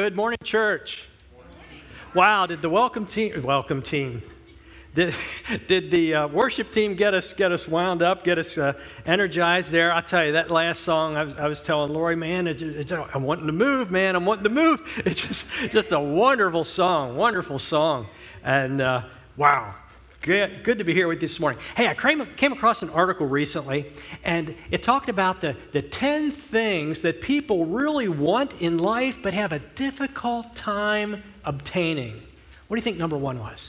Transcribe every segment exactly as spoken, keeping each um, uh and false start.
Good morning, church. Wow, did the welcome team, welcome team, did, did the uh, worship team get us get us wound up, get us uh, energized there? I'll tell you, that last song, I was, I was telling Lori, man, it, it, I'm wanting to move, man, I'm wanting to move. It's just, just a wonderful song, wonderful song. And uh, wow. Good, good to be here with you this morning. Hey, I came, came across an article recently, and it talked about the, the ten things that people really want in life but have a difficult time obtaining. What do you think number one was?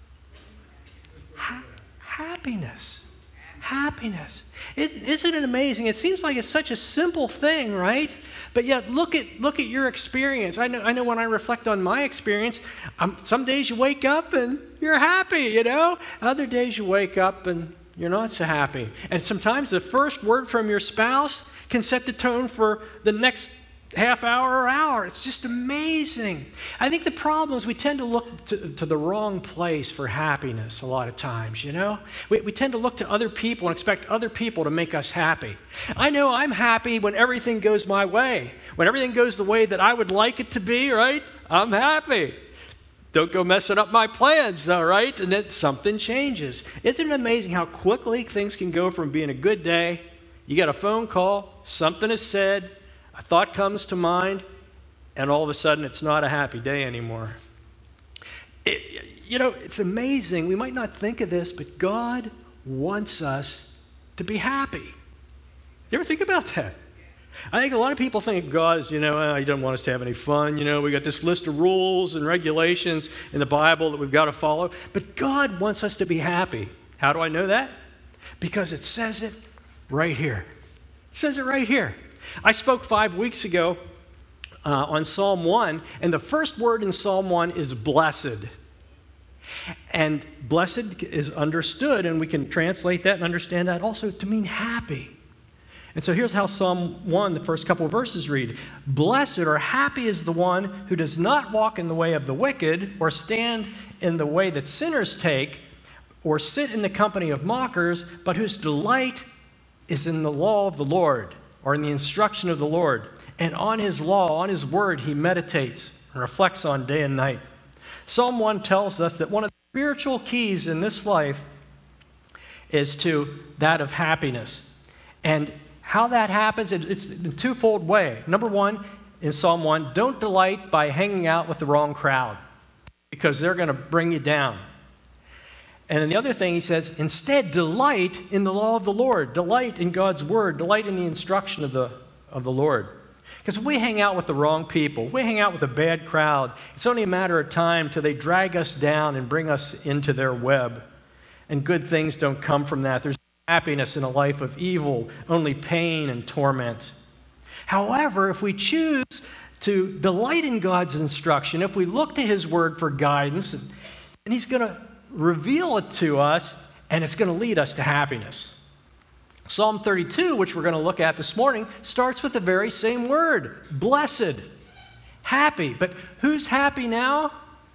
Ha- happiness. Happiness. Isn't, isn't it amazing? It seems like it's such a simple thing, right? But yet, look at look at your experience. I know I know when I reflect on my experience, um, some days you wake up and you're happy, you know? Other days you wake up and you're not so happy. And sometimes the first word from your spouse can set the tone for the next half hour or hour. It's just amazing. I think the problem is we tend to look to, to the wrong place for happiness a lot of times, you know? We, we tend to look to other people and expect other people to make us happy. I know I'm happy when everything goes my way. When everything goes the way that I would like it to be, right? I'm happy. Don't go messing up my plans though, right? And then something changes. Isn't it amazing how quickly things can go from being a good day, you get a phone call, something is said, a thought comes to mind, and all of a sudden it's not a happy day anymore. It, you know, it's amazing. We might not think of this, but God wants us to be happy. You ever think about that? I think a lot of people think God is, you know, oh, he doesn't want us to have any fun. You know, we got this list of rules and regulations in the Bible that we've got to follow. But God wants us to be happy. How do I know that? Because it says it right here. It says it right here. I spoke five weeks ago uh, on Psalm one, and the first word in Psalm one is blessed. And blessed is understood, and we can translate that and understand that also to mean happy. And so here's how Psalm one, the first couple of verses read. Blessed or happy is the one who does not walk in the way of the wicked, or stand in the way that sinners take, or sit in the company of mockers, but whose delight is in the law of the Lord, or in the instruction of the Lord. And on his law, on his word, he meditates and reflects on day and night. Psalm one tells us that one of the spiritual keys in this life is to that of happiness. And how that happens, it's in a twofold way. Number one, in Psalm one, don't delight by hanging out with the wrong crowd, because they're going to bring you down. And then the other thing he says, instead, delight in the law of the Lord. Delight in God's word. Delight in the instruction of the, of the Lord. Because if we hang out with the wrong people, we hang out with a bad crowd, it's only a matter of time till they drag us down and bring us into their web. And good things don't come from that. There's no happiness in a life of evil, only pain and torment. However, if we choose to delight in God's instruction, if we look to his word for guidance, and, and he's going to reveal it to us, and it's going to lead us to happiness. Psalm thirty-two, which we're going to look at this morning, starts with the very same word, blessed, happy. But who's happy now?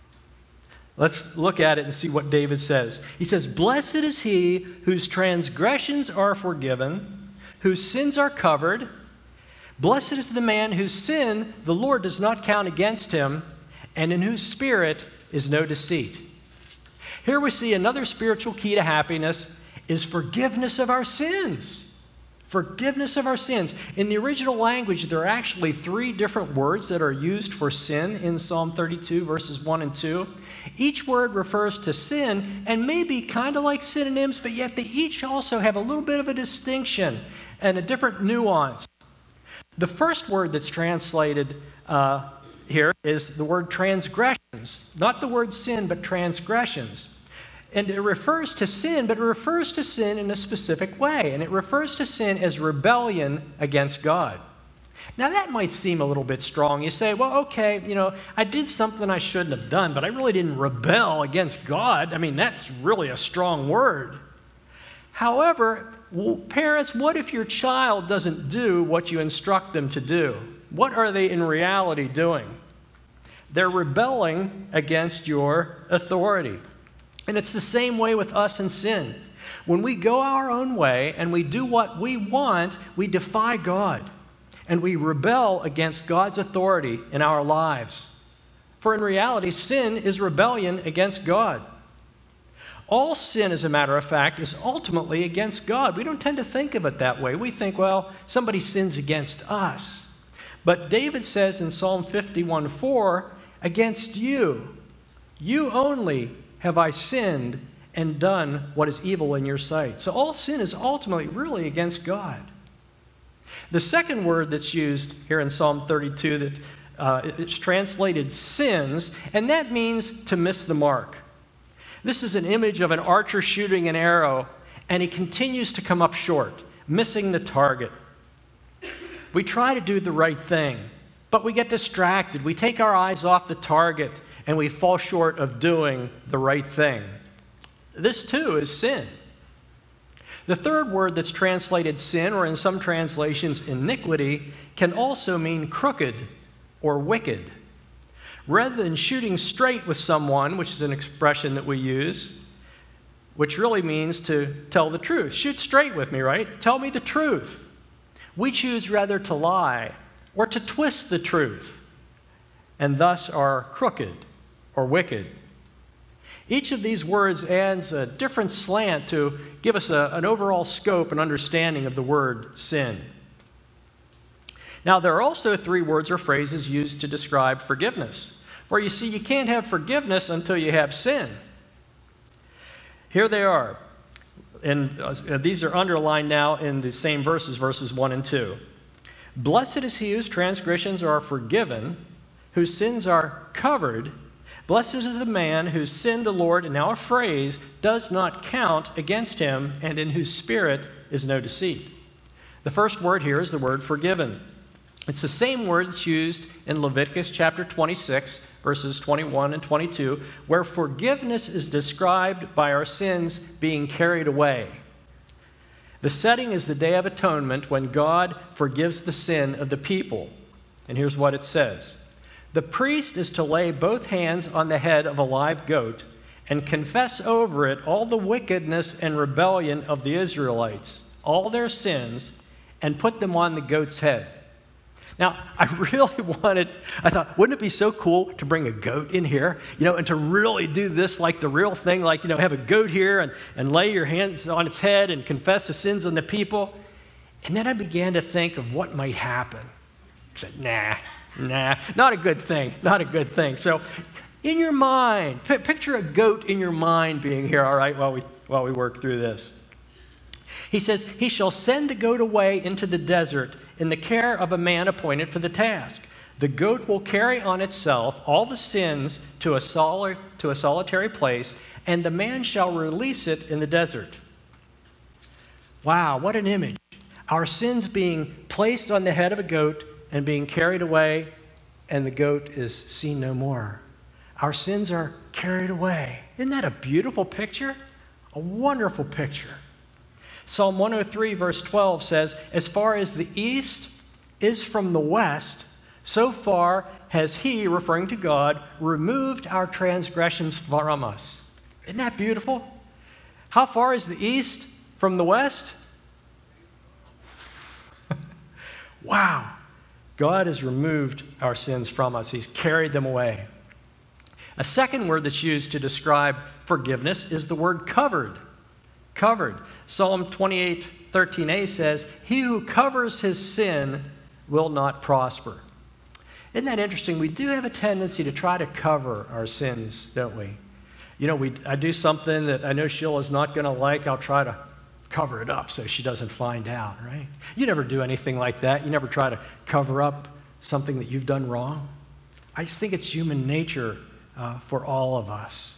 Let's look at it and see what David says. He says, blessed is he whose transgressions are forgiven, whose sins are covered. Blessed is the man whose sin the Lord does not count against him, and in whose spirit is no deceit. Here we see another spiritual key to happiness is forgiveness of our sins. Forgiveness of our sins. In the original language, there are actually three different words that are used for sin in Psalm thirty-two, verses one and two. Each word refers to sin and may be kind of like synonyms, but yet they each also have a little bit of a distinction and a different nuance. The first word that's translated uh, here is the word transgressions. Not the word sin, but transgressions. And it refers to sin, but it refers to sin in a specific way. And it refers to sin as rebellion against God. Now that might seem a little bit strong. You say, well, okay, you know, I did something I shouldn't have done, but I really didn't rebel against God. I mean, that's really a strong word. However, parents, what if your child doesn't do what you instruct them to do? What are they in reality doing? They're rebelling against your authority. And it's the same way with us and sin. When we go our own way and we do what we want, we defy God. and we rebel against God's authority in our lives. For in reality, sin is rebellion against God. All sin, as a matter of fact, is ultimately against God. We don't tend to think of it that way. We think, well, somebody sins against us. But David says in Psalm fifty-one four, against you, you only have I sinned and done what is evil in your sight. So all sin is ultimately really against God. The second word that's used here in Psalm thirty-two, that uh, it's translated sins, and that means to miss the mark. This is an image of an archer shooting an arrow, and he continues to come up short, missing the target. We try to do the right thing, but we get distracted. We take our eyes off the target, and we fall short of doing the right thing. This, too, is sin. The third word that's translated sin, or in some translations iniquity, can also mean crooked or wicked. Rather than shooting straight with someone, which is an expression that we use, which really means to tell the truth. Shoot straight with me, right? Tell me the truth. We choose rather to lie or to twist the truth, and thus are crooked or wicked. Each of these words adds a different slant to give us a, an overall scope and understanding of the word sin. Now, there are also three words or phrases used to describe forgiveness. For you see, you can't have forgiveness until you have sin. Here they are. And uh, these are underlined now in the same verses, verses one and two. Blessed is he whose transgressions are forgiven, whose sins are covered. Blessed is the man whose sin the Lord, and now a phrase, does not count against him, and in whose spirit is no deceit. The first word here is the word forgiven. It's the same word that's used in Leviticus chapter twenty-six, verses twenty-one and twenty-two, where forgiveness is described by our sins being carried away. The setting is the Day of Atonement, when God forgives the sin of the people. And here's what it says. The priest is to lay both hands on the head of a live goat and confess over it all the wickedness and rebellion of the Israelites, all their sins, and put them on the goat's head. Now, I really wanted, I thought, wouldn't it be so cool to bring a goat in here, you know, and to really do this like the real thing, like, you know, have a goat here and, and lay your hands on its head and confess the sins on the people. And then I began to think of what might happen. I said, nah, nah, not a good thing, not a good thing. So in your mind, p- picture a goat in your mind being here, all right, while we, while we work through this. He says, he shall send the goat away into the desert in the care of a man appointed for the task. The goat will carry on itself all the sins to a, soli- to a solitary place, and the man shall release it in the desert. Wow, what an image. Our sins being placed on the head of a goat and being carried away, and the goat is seen no more. Our sins are carried away. Isn't that a beautiful picture? A wonderful picture. Psalm one oh three, verse twelve says, as far as the east is from the west, so far has he, referring to God, removed our transgressions from us. Isn't that beautiful? How far is the east from the west? Wow. God has removed our sins from us. He's carried them away. A second word that's used to describe forgiveness is the word covered. Covered. Psalm twenty-eight, thirteen a says, he who covers his sin will not prosper. Isn't that interesting? We do have a tendency to try to cover our sins, don't we? You know, we, I do something that I know Sheila's not going to like. I'll try to cover it up so she doesn't find out, right? You never do anything like that. You never try to cover up something that you've done wrong. I just think it's human nature uh, for all of us.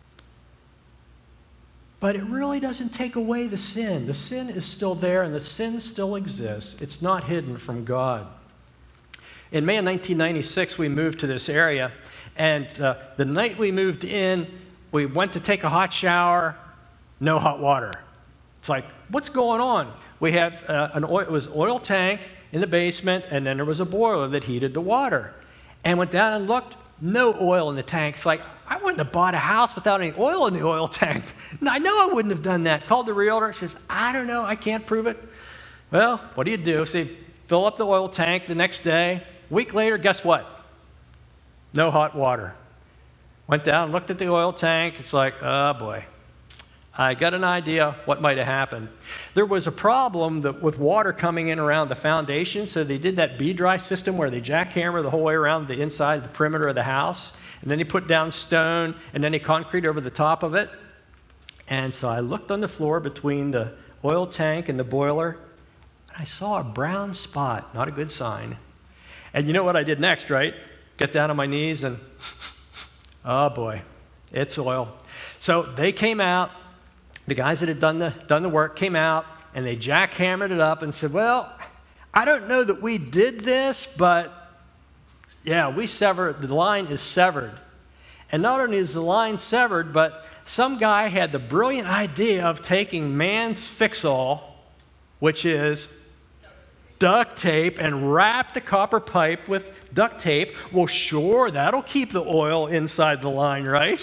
But it really doesn't take away the sin. The sin is still there, and the sin still exists. It's not hidden from God. In May of nineteen ninety-six, we moved to this area, and uh, the night we moved in, we went to take a hot shower, no hot water. It's like, what's going on? We have uh, an oil, it was an oil tank in the basement, and then there was a boiler that heated the water. And went down and looked, no oil in the tank. It's like, I wouldn't have bought a house without any oil in the oil tank. I know I wouldn't have done that. Called the realtor. She says, I don't know. I can't prove it. Well, what do you do? See, fill up the oil tank the next day. A week later, guess what? No hot water. Went down, looked at the oil tank. It's like, oh boy, I got an idea what might have happened. There was a problem that with water coming in around the foundation, so they did that bead-dry system where they jackhammer the whole way around the inside, the perimeter of the house, and then they put down stone, and then they concrete over the top of it. And so I looked on the floor between the oil tank and the boiler, and I saw a brown spot, not a good sign. And you know what I did next, right? Get down on my knees and, oh boy, it's oil. So they came out, the guys that had done the, done the work came out, and they jackhammered it up and said, well, I don't know that we did this, but yeah, we severed, the line is severed. And not only is the line severed, but some guy had the brilliant idea of taking man's fix-all, which is duct tape, and wrap the copper pipe with duct tape. Well, sure, that'll keep the oil inside the line, right?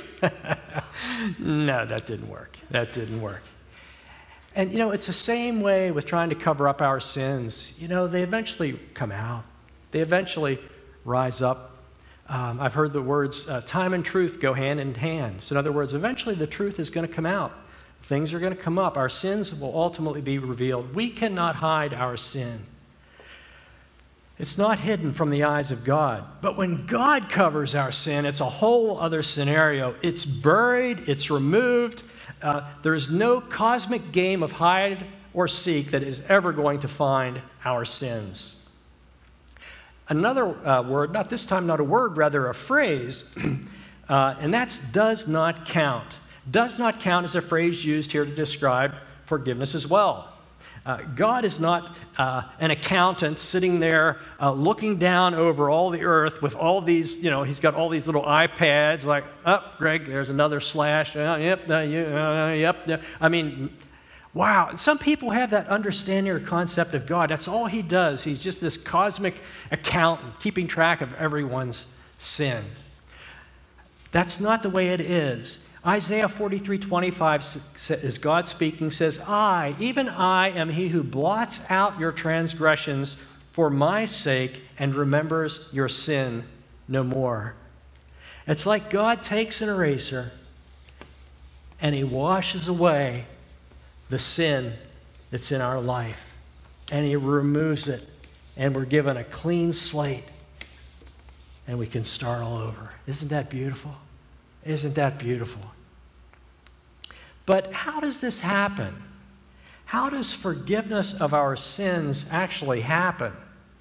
No, that didn't work. That didn't work. And, you know, it's the same way with trying to cover up our sins. You know, they eventually come out. They eventually rise up. Um, I've heard the words, uh, time and truth go hand in hand. So in other words, eventually the truth is going to come out. Things are going to come up. Our sins will ultimately be revealed. We cannot hide our sin. It's not hidden from the eyes of God. But when God covers our sin, it's a whole other scenario. It's buried, it's removed. Uh, there is no cosmic game of hide or seek that is ever going to find our sins. Another uh, word, not this time not a word, rather a phrase, uh, and that's does not count. Does not count is a phrase used here to describe forgiveness as well. Uh, God is not uh, an accountant sitting there uh, looking down over all the earth with all these, you know, he's got all these little iPads like, oh, Greg, there's another slash. Uh, yep, uh, you, uh, yep. Uh, I mean, wow. Some people have that understanding or concept of God. That's all he does. He's just this cosmic accountant keeping track of everyone's sin. That's not the way it is. Isaiah forty-three twenty-five is God speaking, says, I, even I, am he who blots out your transgressions for my sake and remembers your sin no more. It's like God takes an eraser and he washes away the sin that's in our life, and he removes it, and we're given a clean slate, and we can start all over. Isn't that beautiful? Isn't that beautiful? But how does this happen? How does forgiveness of our sins actually happen?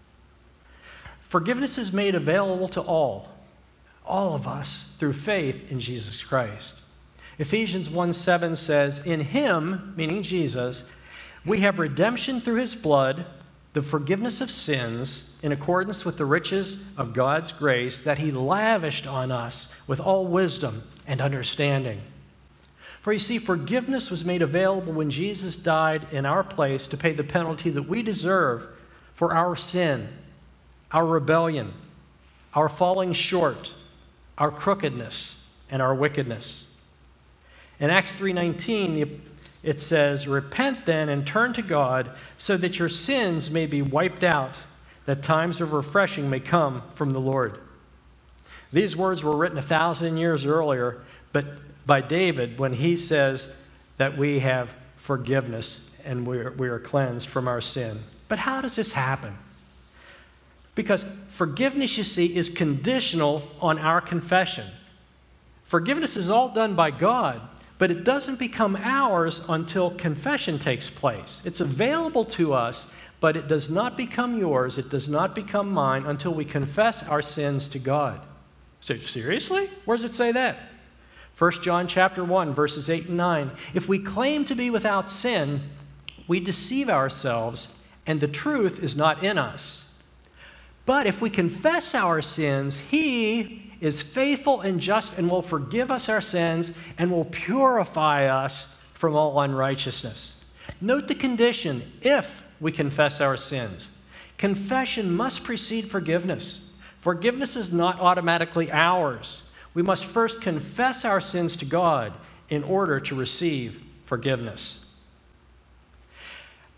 Forgiveness is made available to all, all of us, through faith in Jesus Christ. Ephesians one seven says, in him, meaning Jesus, we have redemption through his blood, the forgiveness of sins, in accordance with the riches of God's grace that he lavished on us with all wisdom and understanding. For you see, forgiveness was made available when Jesus died in our place to pay the penalty that we deserve for our sin, our rebellion, our falling short, our crookedness, and our wickedness. In Acts three nineteen, it says, repent then and turn to God so that your sins may be wiped out, that times of refreshing may come from the Lord. These words were written a thousand years earlier, but by David when he says that we have forgiveness and we are, we are cleansed from our sin. But how does this happen? Because forgiveness, you see, is conditional on our confession. Forgiveness is all done by God, but it doesn't become ours until confession takes place. It's available to us, but it does not become yours, it does not become mine until we confess our sins to God. So seriously? Where does it say that? First John chapter one, verses eight and nine. If we claim to be without sin, we deceive ourselves, and the truth is not in us. But if we confess our sins, he is faithful and just and will forgive us our sins and will purify us from all unrighteousness. Note the condition, if we confess our sins. Confession must precede forgiveness. Forgiveness is not automatically ours. We must first confess our sins to God in order to receive forgiveness.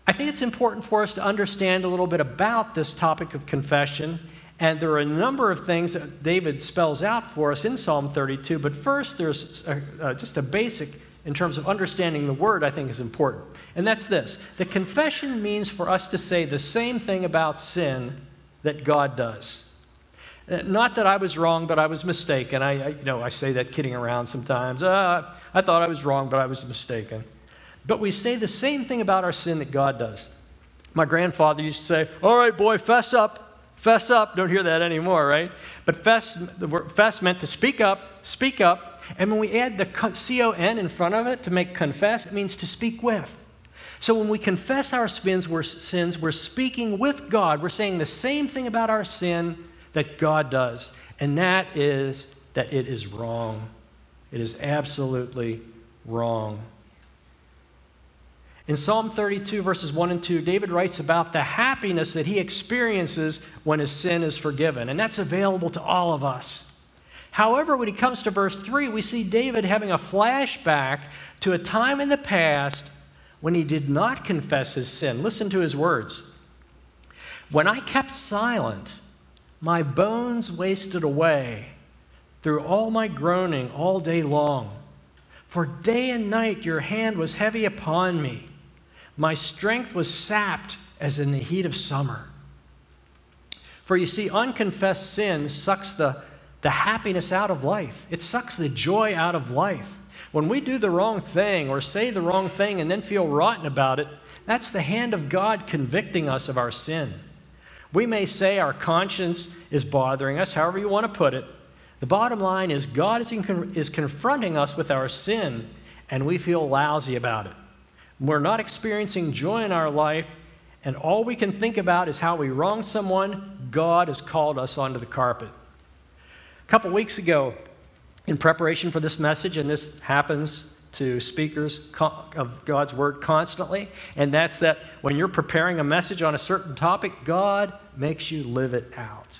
I think it's important for us to understand a little bit about this topic of confession, and there are a number of things that David spells out for us in Psalm thirty-two, but first there's a, uh, just a basic in terms of understanding the word I think is important, and that's this. The confession means for us to say the same thing about sin that God does. Not that I was wrong, but I was mistaken. I, I you know, I say that kidding around sometimes. Uh, I thought I was wrong, but I was mistaken. But we say the same thing about our sin that God does. My grandfather used to say, all right, boy, fess up, fess up. Don't hear that anymore, right? But fess, the word fess meant to speak up, speak up. And when we add the C O N in front of it to make confess, it means to speak with. So when we confess our sins, we're, sins, we're speaking with God. We're saying the same thing about our sin that God does. And that is that it is wrong. It is absolutely wrong. In Psalm thirty-two, verses one and two, David writes about the happiness that he experiences when his sin is forgiven, and that's available to all of us. However, when he comes to verse three, we see David having a flashback to a time in the past when he did not confess his sin. Listen to his words. When I kept silent, my bones wasted away through all my groaning all day long. For day and night your hand was heavy upon me. My strength was sapped as in the heat of summer. For you see, unconfessed sin sucks the, the happiness out of life. It sucks the joy out of life. When we do the wrong thing or say the wrong thing and then feel rotten about it, that's the hand of God convicting us of our sin. We may say our conscience is bothering us, however you want to put it. The bottom line is God is, in, is confronting us with our sin, and we feel lousy about it. We're not experiencing joy in our life, and all we can think about is how we wronged someone. God has called us onto the carpet. A couple weeks ago, in preparation for this message, and this happens to speakers of God's Word constantly, and that's that when you're preparing a message on a certain topic, God makes you live it out.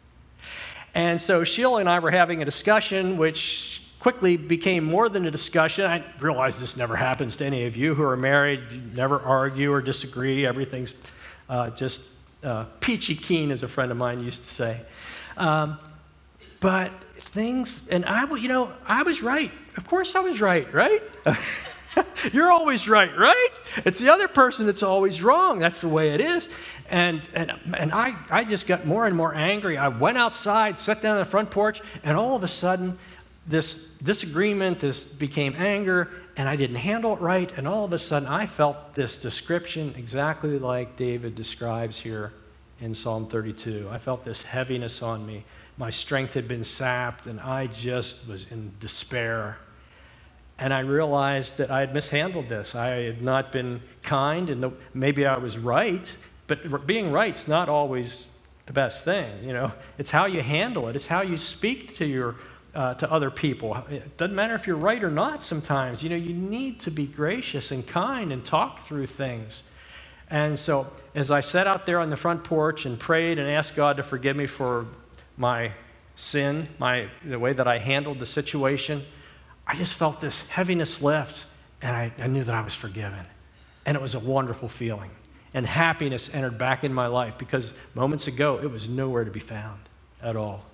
And so Sheila and I were having a discussion, which quickly became more than a discussion. I realize this never happens to any of you who are married. You never argue or disagree. Everything's uh, just uh, peachy keen, as a friend of mine used to say. Um, but things, and I, you know, I was right. Of course I was right, right? You're always right, right? It's the other person that's always wrong. That's the way it is. And and and I, I just got more and more angry. I went outside, sat down on the front porch, and all of a sudden, this disagreement, this became anger, and I didn't handle it right. And all of a sudden, I felt this description exactly like David describes here in Psalm thirty-two. I felt this heaviness on me. My strength had been sapped, and I just was in despair. And I realized that I had mishandled this. I had not been kind, and the, maybe I was right, but being right's not always the best thing. You know, it's how you handle it. It's how you speak to your uh, to other people. It doesn't matter if you're right or not. Sometimes, you know, you need to be gracious and kind and talk through things. And so, as I sat out there on the front porch and prayed and asked God to forgive me for my sin, my the way that I handled the situation, I just felt this heaviness lift, and I, I knew that I was forgiven. And it was a wonderful feeling. And happiness entered back in my life, because moments ago, it was nowhere to be found at all.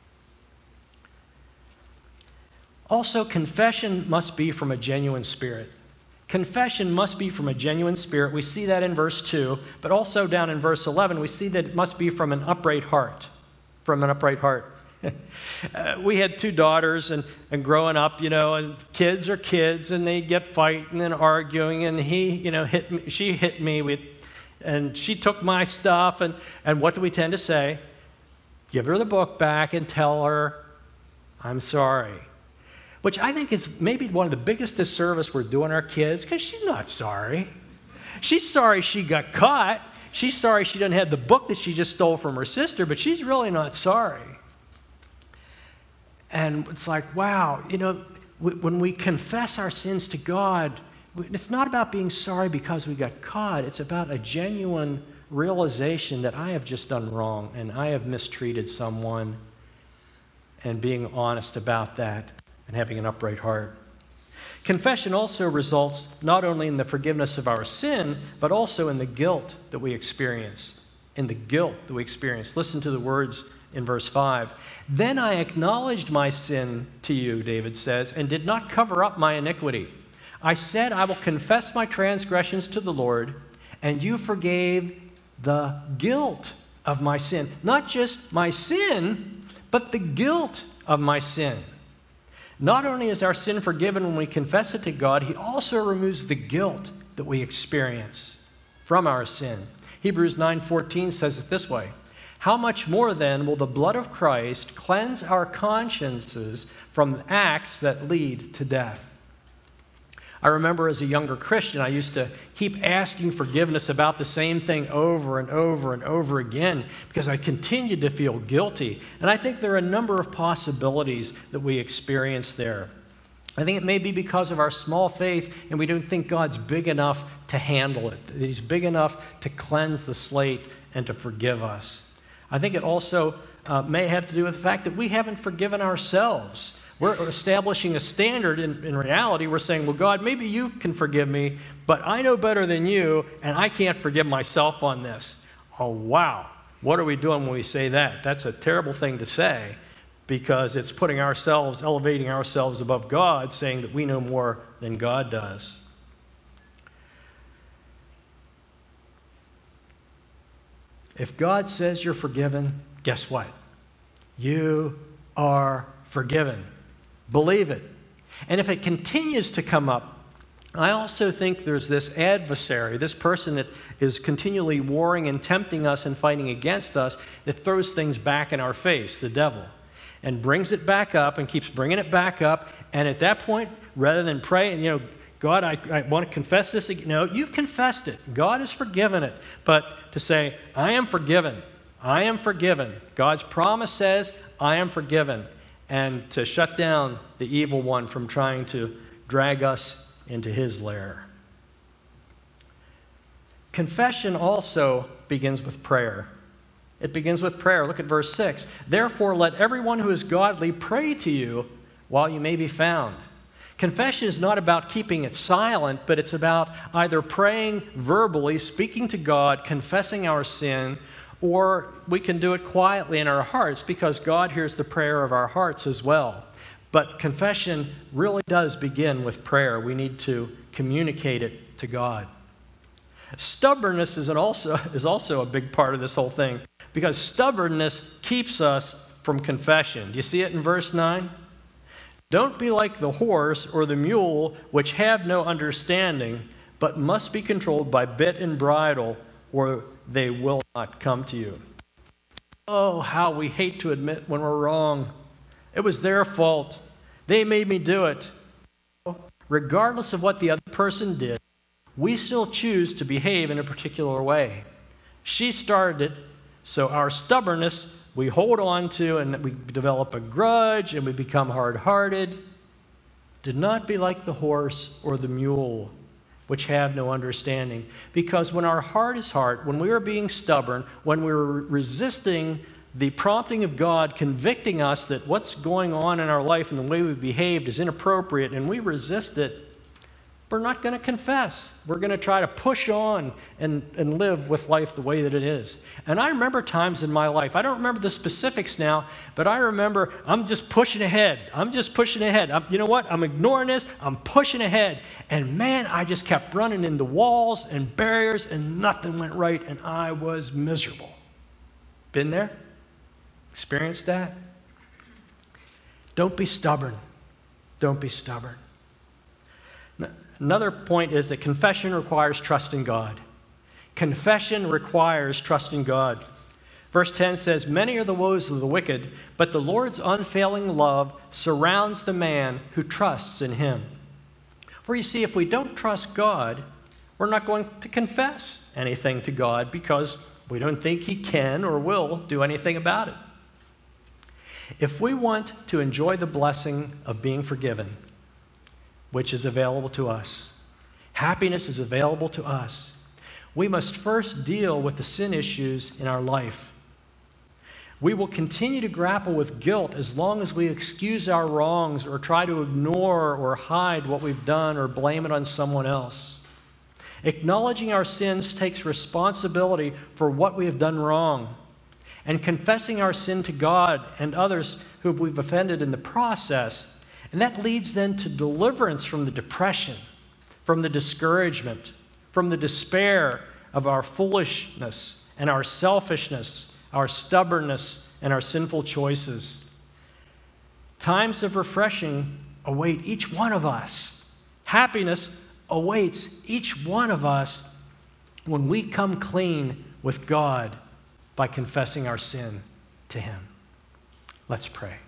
Also, confession must be from a genuine spirit. Confession must be from a genuine spirit. We see that in verse two, but also down in verse eleven, we see that it must be from an upright heart. From an upright heart. uh, we had two daughters, and, and growing up, you know, and kids are kids, and they get fighting and arguing, and he, you know, hit me, she hit me with, and she took my stuff, and, and what do we tend to say? Give her the book back and tell her, I'm sorry. Which I think is maybe one of the biggest disservice we're doing our kids, because she's not sorry. She's sorry she got caught. She's sorry she doesn't have the book that she just stole from her sister, but she's really not sorry. And it's like, wow, you know, when we confess our sins to God, it's not about being sorry because we got caught. It's about a genuine realization that I have just done wrong and I have mistreated someone, and being honest about that and having an upright heart. Confession also results not only in the forgiveness of our sin, but also in the guilt that we experience. In the guilt that we experience. Listen to the words in verse five. Then I acknowledged my sin to you, David says, and did not cover up my iniquity. I said, I will confess my transgressions to the Lord, and you forgave the guilt of my sin. Not just my sin, but the guilt of my sin. Not only is our sin forgiven when we confess it to God, he also removes the guilt that we experience from our sin. Hebrews nine fourteen says it this way, how much more then will the blood of Christ cleanse our consciences from acts that lead to death? I remember as a younger Christian, I used to keep asking forgiveness about the same thing over and over and over again because I continued to feel guilty. And I think there are a number of possibilities that we experience there. I think it may be because of our small faith and we don't think God's big enough to handle it, that he's big enough to cleanse the slate and to forgive us. I think it also uh, may have to do with the fact that we haven't forgiven ourselves. We're establishing a standard. In, in reality, we're saying, well, God, maybe you can forgive me, but I know better than you, and I can't forgive myself on this. Oh, wow. What are we doing when we say that? That's a terrible thing to say because it's putting ourselves, elevating ourselves above God, saying that we know more than God does. If God says you're forgiven, guess what? You are forgiven. Believe it. And if it continues to come up, I also think there's this adversary, this person that is continually warring and tempting us and fighting against us, that throws things back in our face, the devil, and brings it back up and keeps bringing it back up. And at that point, rather than pray, and you know, God, I, I want to confess this again. No, you've confessed it. God has forgiven it. But to say, I am forgiven. I am forgiven. God's promise says, I am forgiven. And to shut down the evil one from trying to drag us into his lair. Confession also begins with prayer. It begins with prayer. Look at verse six. Therefore, let everyone who is godly pray to you while you may be found. Confession is not about keeping it silent, but it's about either praying verbally, speaking to God, confessing our sin, or we can do it quietly in our hearts because God hears the prayer of our hearts as well. But confession really does begin with prayer. We need to communicate it to God. Stubbornness is, an also, is also a big part of this whole thing because stubbornness keeps us from confession. Do you see it in verse nine? Don't be like the horse or the mule, which have no understanding, but must be controlled by bit and bridle, or they will not come to you. Oh, how we hate to admit when we're wrong. It was their fault. They made me do it. Regardless of what the other person did, we still choose to behave in a particular way. She started it, so our stubbornness we hold on to, and we develop a grudge, and we become hard-hearted. Do not be like the horse or the mule, which have no understanding. Because when our heart is hard, when we are being stubborn, when we're resisting the prompting of God, convicting us that what's going on in our life and the way we've behaved is inappropriate, and we resist it, we're not going to confess. We're going to try to push on and, and live with life the way that it is. And I remember times in my life, I don't remember the specifics now, but I remember I'm just pushing ahead. I'm just pushing ahead. I'm, you know what? I'm ignoring this. I'm pushing ahead. And man, I just kept running into walls and barriers and nothing went right and I was miserable. Been there? Experienced that? Don't be stubborn. Don't be stubborn. Another point is that confession requires trust in God. Confession requires trust in God. Verse ten says, many are the woes of the wicked, but the Lord's unfailing love surrounds the man who trusts in him. For you see, if we don't trust God, we're not going to confess anything to God because we don't think he can or will do anything about it. If we want to enjoy the blessing of being forgiven, which is available to us, happiness is available to us, we must first deal with the sin issues in our life. We will continue to grapple with guilt as long as we excuse our wrongs or try to ignore or hide what we've done or blame it on someone else. Acknowledging our sins takes responsibility for what we have done wrong, and confessing our sin to God and others who we've offended in the process. And that leads then to deliverance from the depression, from the discouragement, from the despair of our foolishness and our selfishness, our stubbornness, and our sinful choices. Times of refreshing await each one of us. Happiness awaits each one of us when we come clean with God by confessing our sin to Him. Let's pray.